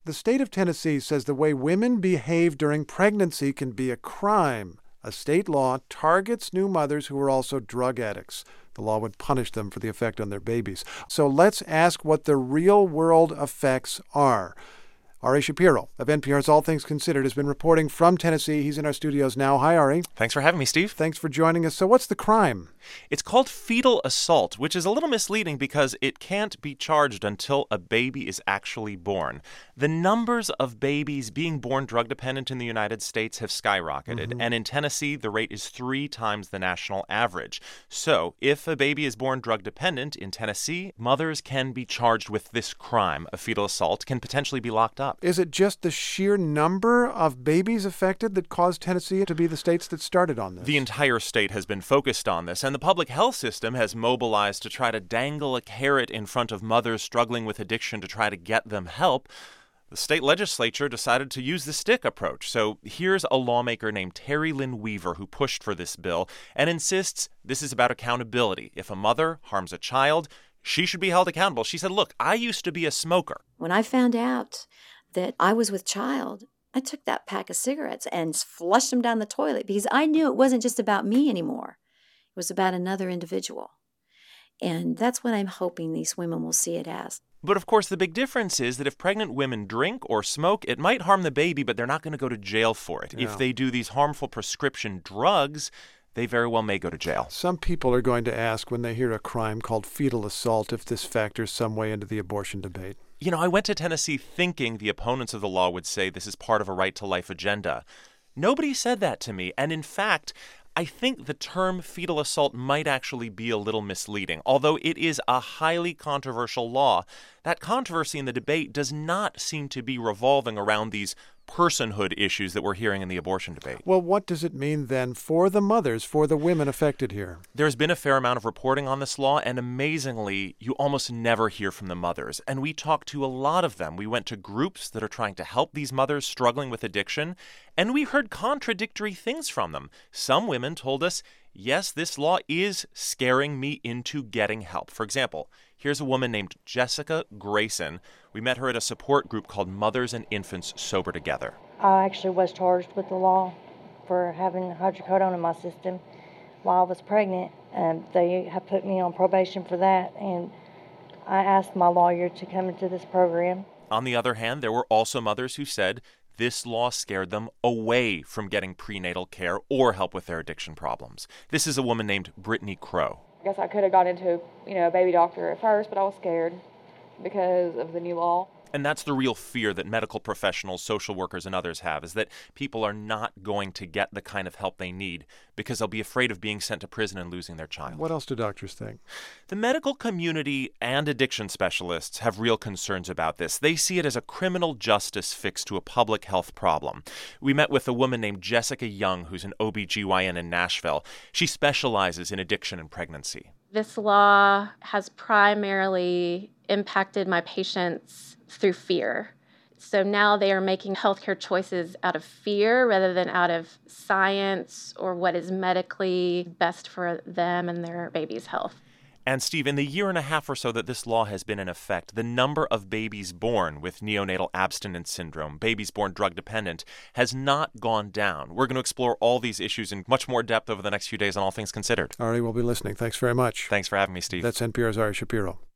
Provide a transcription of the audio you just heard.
The state of Tennessee says the way women behave during pregnancy can be a crime. A state law targets new mothers who are also drug addicts. The law would punish them for the effect on their babies. So let's ask what the real-world effects are. Ari Shapiro of NPR's All Things Considered has been reporting from Tennessee. He's in our studios now. Hi, Ari. Thanks for having me, Steve. Thanks for joining us. So what's the crime? It's called fetal assault, which is a little misleading because it can't be charged until a baby is actually born. The numbers of babies being born drug dependent in the United States have skyrocketed, and in Tennessee, the rate is 3 times the national average. So if a baby is born drug dependent in Tennessee, mothers can be charged with this crime of fetal assault, can potentially be locked up. Is it just the sheer number of babies affected that caused Tennessee to be the states that started on this? The entire state has been focused on this, and the public health system has mobilized to try to dangle a carrot in front of mothers struggling with addiction to try to get them help. The state legislature decided to use the stick approach. So here's a lawmaker named Terry Lynn Weaver who pushed for this bill and insists this is about accountability. If a mother harms a child, she should be held accountable. She said, look, I used to be a smoker. When I found out that I was with child, I took that pack of cigarettes and flushed them down the toilet because I knew it wasn't just about me anymore. It was about another individual. And that's what I'm hoping these women will see it as. But of course, the big difference is that if pregnant women drink or smoke, it might harm the baby, but they're not going to go to jail for it. Yeah. If they do these harmful prescription drugs, they very well may go to jail. Some people are going to ask when they hear a crime called fetal assault if this factors some way into the abortion debate. You know, I went to Tennessee thinking the opponents of the law would say this is part of a right-to-life agenda. Nobody said that to me. And in fact, I think the term fetal assault might actually be a little misleading. Although it is a highly controversial law, that controversy in the debate does not seem to be revolving around these personhood issues that we're hearing in the abortion debate. Well, what does it mean then for the mothers, for the women affected here? There's been a fair amount of reporting on this law, and amazingly, you almost never hear from the mothers. And we talked to a lot of them. We went to groups that are trying to help these mothers struggling with addiction, and we heard contradictory things from them. Some women told us, yes, this law is scaring me into getting help. For example, here's a woman named Jessica Grayson. We met her at a support group called Mothers and Infants Sober Together. I actually was charged with the law for having hydrocodone in my system while I was pregnant. They have put me on probation for that, and I asked my lawyer to come into this program. On the other hand, there were also mothers who said this law scared them away from getting prenatal care or help with their addiction problems. This is a woman named Brittany Crow. I guess I could have gone into, a baby doctor at first, but I was scared because of the new law. And that's the real fear that medical professionals, social workers, and others have, is that people are not going to get the kind of help they need because they'll be afraid of being sent to prison and losing their child. What else do doctors think? The medical community and addiction specialists have real concerns about this. They see it as a criminal justice fix to a public health problem. We met with a woman named Jessica Young, who's an OBGYN in Nashville. She specializes in addiction and pregnancy. This law has primarily impacted my patients through fear. So now they are making healthcare choices out of fear rather than out of science or what is medically best for them and their baby's health. And Steve, in the year and a half or so that this law has been in effect, the number of babies born with neonatal abstinence syndrome, babies born drug dependent, has not gone down. We're going to explore all these issues in much more depth over the next few days on All Things Considered. Ari, we'll be listening. Thanks very much. Thanks for having me, Steve. That's NPR's Ari Shapiro.